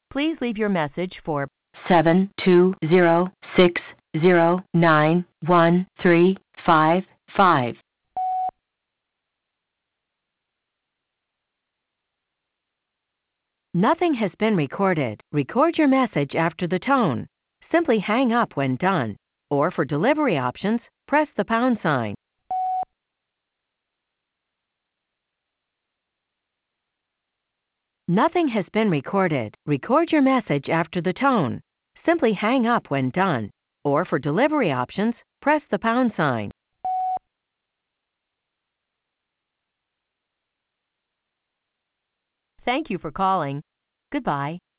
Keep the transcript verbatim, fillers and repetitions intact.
Please leave your message for seven two zero six zero nine one three five five. Nothing has been recorded. Record your message after the tone. Simply hang up when done. Or for delivery options, press the pound sign. Nothing has been recorded. Record your message after the tone. Simply hang up when done. Or for delivery options, press the pound sign. Thank you for calling. Goodbye.